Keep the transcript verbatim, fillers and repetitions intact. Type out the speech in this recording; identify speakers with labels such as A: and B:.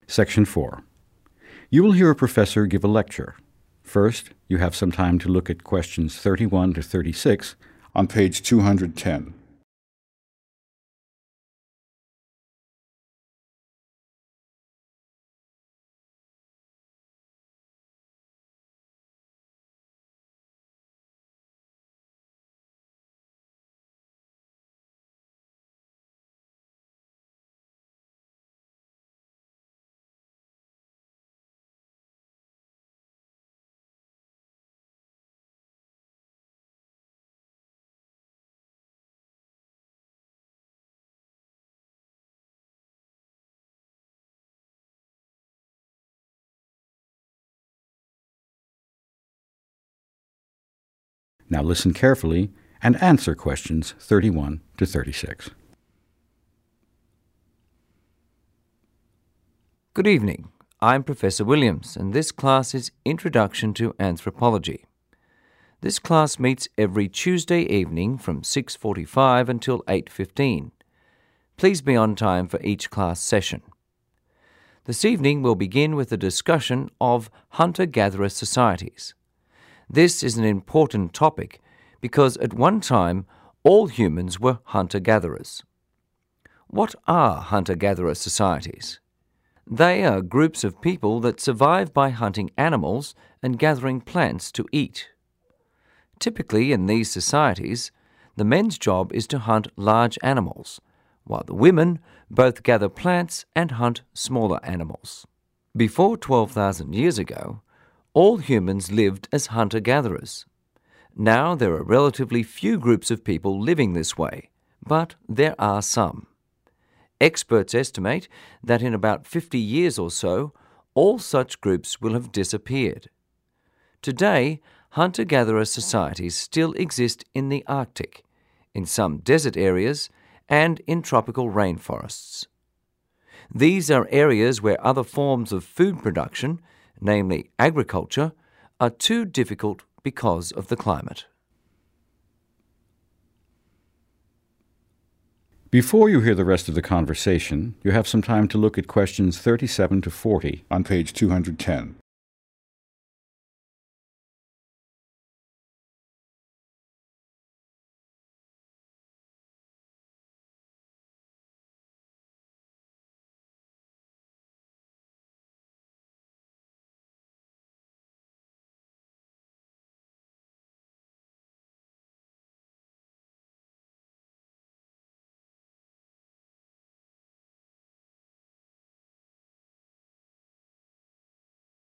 A: Section four. You will hear a professor give a lecture. First, you have some time to look at questions thirty-one to thirty-six on page two hundred ten. Now listen carefully and answer questions thirty-one to thirty-six.
B: Good evening. I'm Professor Williams, and this class is Introduction to Anthropology. This class meets every Tuesday evening from six forty-five until eight fifteen. Please be on time for each class session. This evening we'll begin with a discussion of hunter-gatherer societies. This is an important topic because at one time all humans were hunter-gatherers. What are hunter-gatherer societies? They are groups of people that survive by hunting animals and gathering plants to eat. Typically in these societies, the men's job is to hunt large animals, while the women both gather plants and hunt smaller animals. Before twelve thousand years ago, all humans lived as hunter-gatherers. Now there are relatively few groups of people living this way, but there are some. Experts estimate that in about fifty years or so, all such groups will have disappeared. Today, hunter-gatherer societies still exist in the Arctic, in some desert areas, and in tropical rainforests. These are areas where other forms of food production, namely agriculture, are too difficult because of the climate.
A: Before you hear the rest of the conversation, you have some time to look at questions thirty-seven to forty on page two hundred ten.